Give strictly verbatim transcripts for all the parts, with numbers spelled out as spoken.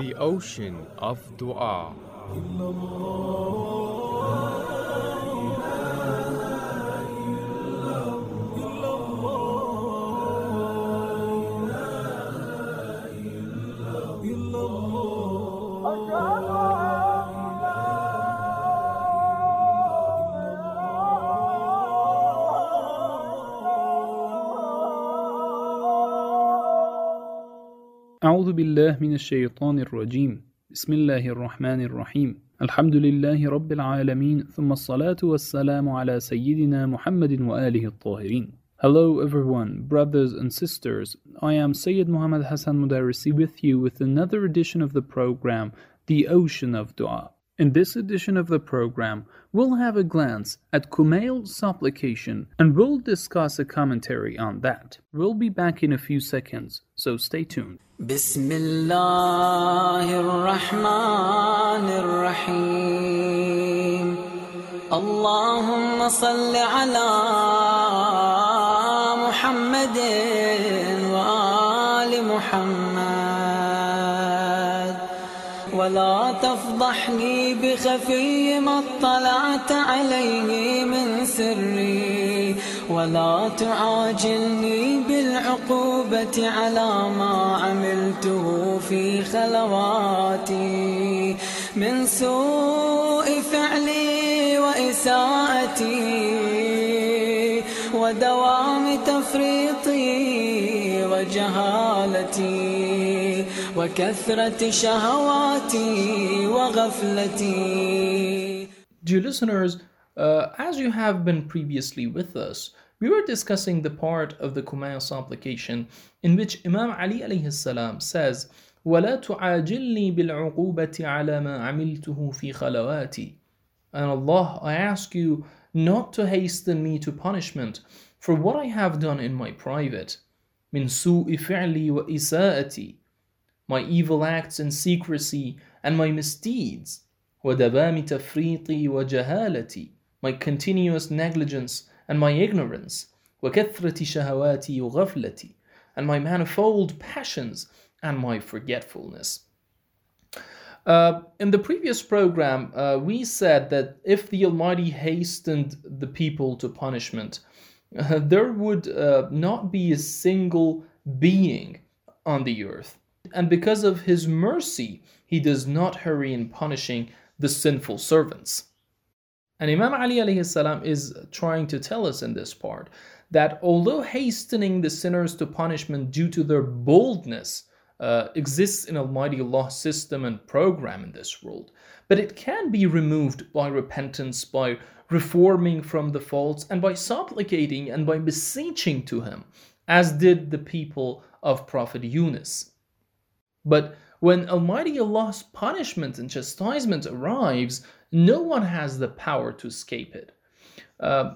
the ocean of dua. أعوذ بالله من الشيطان الرجيم بسم الله الرحمن الرحيم الحمد لله رب العالمين ثم الصلاة والسلام على سيدنا محمد وآله الطاهرين. Hello everyone, brothers and sisters. I am Sayyid Muhammad Hassan Mudarrisi with you with another edition of the program, The Ocean of Dua. In this edition of the program, we'll have a glance at Kumail's supplication and we'll discuss a commentary on that. We'll be back in a few seconds, so stay tuned. بسم الله الرحمن الرحيم اللهم صل على محمد وآل محمد ولا تفضحني بخفي ما اطلعت عليه من سري ولا تعاجلني بالعقوبة على ما عملته في خلواتي من سوء فعلي وإساءتي ودوام تفريطي وجهالتي وكثرة شهواتي وغفلتي. Dear listeners, uh, as you have been previously with us, we were discussing the part of the Kumail supplication in which Imam Ali alayhi salam says, وَلَا تُعَاجِلْنِي بِالْعُقُوبَةِ عَلَى مَا عَمِلْتُهُ فِي خَلَوَاتِي. And Allah, I ask you not to hasten me to punishment for what I have done in my private. مِنْ سُوءِ فِعْلِي وَإِسَاءَتِي. My evil acts in secrecy and my misdeeds. وَدَبَامِ تَفْرِيطِي وَجَهَالَتِي. My continuous negligence and my ignorance. وَكَثْرَةِ شَهَوَاتِي وَغَفْلَتِي. And my manifold passions and my forgetfulness. Uh, in the previous program, uh, we said that if the Almighty hastened the people to punishment, uh, there would uh, not be a single being on the earth. And because of His mercy, He does not hurry in punishing the sinful servants. And Imam Ali alayhi salam is trying to tell us in this part that although hastening the sinners to punishment due to their boldness uh, exists in Almighty Allah's system and program in this world, but it can be removed by repentance, by reforming from the faults, and by supplicating and by beseeching to Him, as did the people of Prophet Yunus. But when Almighty Allah's punishment and chastisement arrives, no one has the power to escape it. Uh,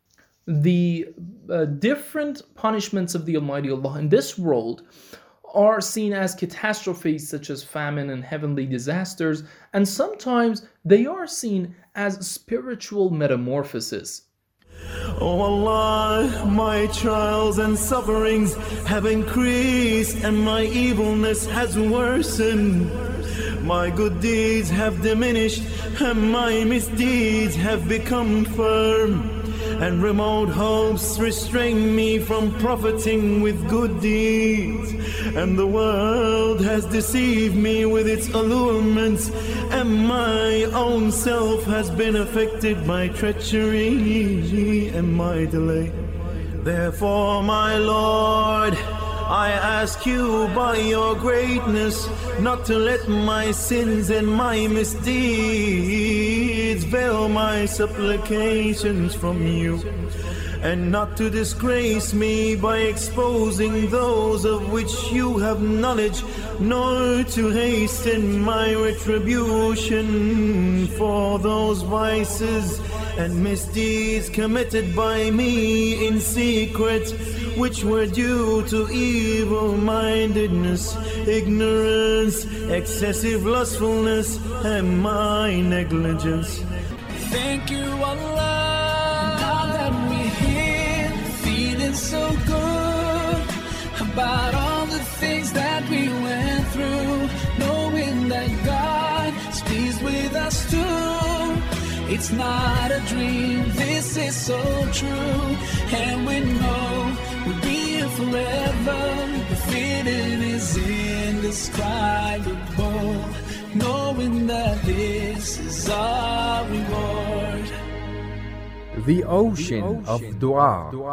the uh, different punishments of the Almighty Allah in this world are seen as catastrophes such as famine and heavenly disasters, and sometimes they are seen as spiritual metamorphoses. Oh Allah, my trials and sufferings have increased and my evilness has worsened. My good deeds have diminished and my misdeeds have become firm. And remote hopes restrain me from profiting with good deeds. And the world has deceived me with its allurements, and my own self has been affected by treachery and my delay. Therefore, my Lord, I ask you by your greatness not to let my sins and my misdeeds veil my supplications from you, and not to disgrace me by exposing those of which you have knowledge, nor to hasten my retribution for those vices and misdeeds committed by me in secret, which were due to evil-mindedness, ignorance, excessive lustfulness, and my negligence. Thank you, Allah, now that we're here, feeling so good about all the things that we went through, knowing it's not a dream, this is so true. And we know we'll be here forever. The feeling is indescribable, knowing that this is our reward. The ocean of dua.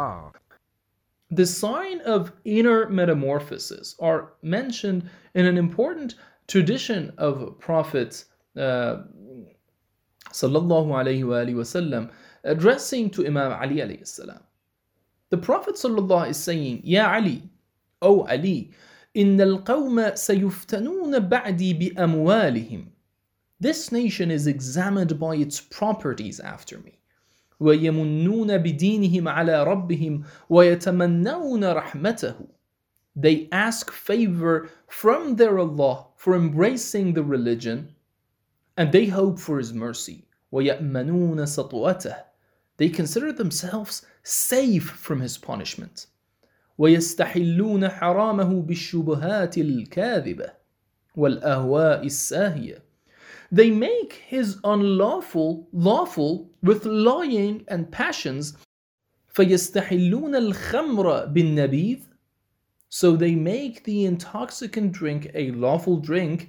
The sign of inner metamorphosis are mentioned in an important tradition of Prophet uh, sallallahu alayhi wa alihi wasallam addressing to Imam Ali alayhi salam. The Prophet sallallahu is saying, Ya Ali, O Ali, إن القوم سيفتنون بعدي بأموالهم. This nation is examined by its properties after me. ويمنون بدينهم على ربهم ويتمنون رحمته. They ask favor from their Allah for embracing the religion, and they hope for His mercy. ويأمنون سطوته. They consider themselves safe from His punishment. ويستحلون حرامه بالشبهات الكاذبة والأهواء الساهية. They make His unlawful lawful with lying and passions. فيستحلون الخمر بالنبيذ. So they make the intoxicant drink a lawful drink.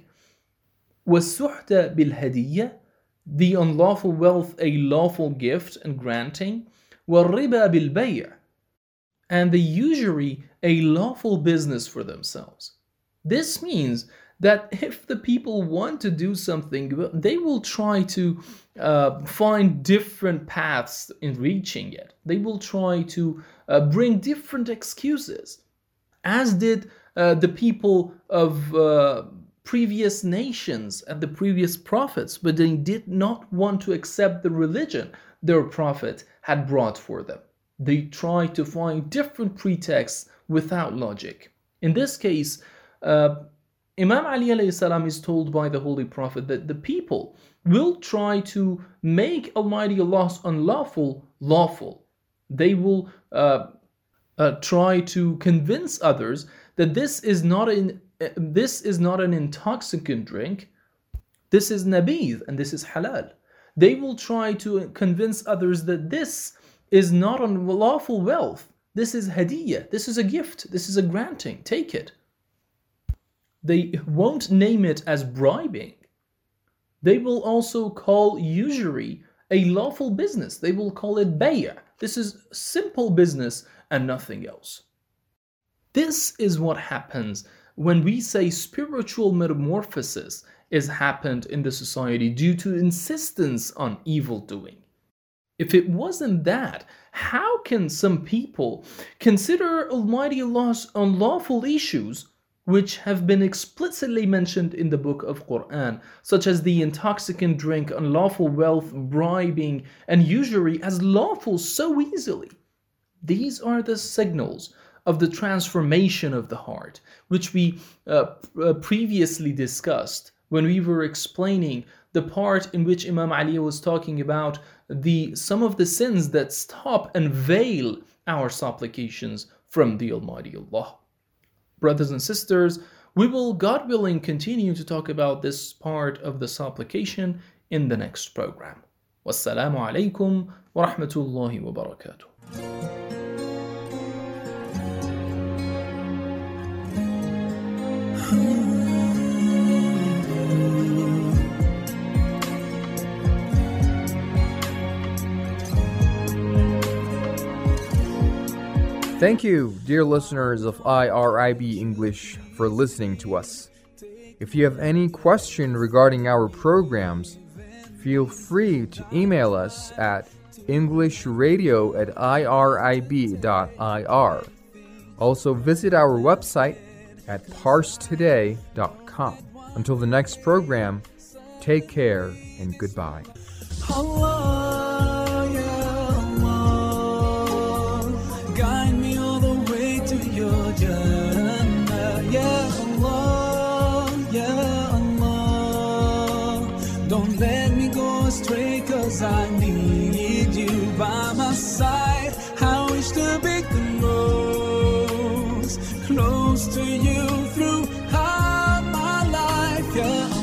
والسحت بالهدية. The unlawful wealth a lawful gift and granting. والربا بالبيع. And the usury a lawful business for themselves. This means that if the people want to do something, they will try to uh, find different paths in reaching it. They will try to uh, bring different excuses, as did uh, the people of uh, previous nations and the previous prophets, but they did not want to accept the religion their prophet had brought for them. They tried to find different pretexts without logic. In this case, uh, Imam Ali alayhi salam is told by the Holy Prophet that the people will try to make Almighty Allah's unlawful lawful. They will uh, uh, try to convince others that this is not an uh, this is not an intoxicant drink. This is nabidh and this is halal. They will try to convince others that this is not unlawful wealth. This is hadiyah. This is a gift. This is a granting. Take it. They won't name it as bribing. They will also call usury a lawful business. They will call it bay'ah. This is simple business and nothing else. This is what happens when we say spiritual metamorphosis is happened in the society due to insistence on evil doing. If it wasn't that, how can some people consider Almighty Allah's unlawful issues, which have been explicitly mentioned in the book of Quran, such as the intoxicant drink, unlawful wealth, bribing, and usury, as lawful so easily? These are the signals of the transformation of the heart, which we uh, uh, previously discussed when we were explaining the part in which Imam Ali was talking about the some of the sins that stop and veil our supplications from the Almighty Allah. Brothers and sisters, we will, God willing, continue to talk about this part of the supplication in the next program. Wassalamu alaikum wa rahmatullahi wa barakatuh. Thank you, dear listeners of I R I B English, for listening to us. If you have any question regarding our programs, feel free to email us at englishradio at irib dot I R. Also visit our website at parse today dot com. Until the next program, take care and goodbye. Allah, ya Allah, guide me all the way to your Jannah. Ya Allah, ya Allah, don't let me go astray, cause I need you by my side. I wish to be close, close to you throughout my life. Ya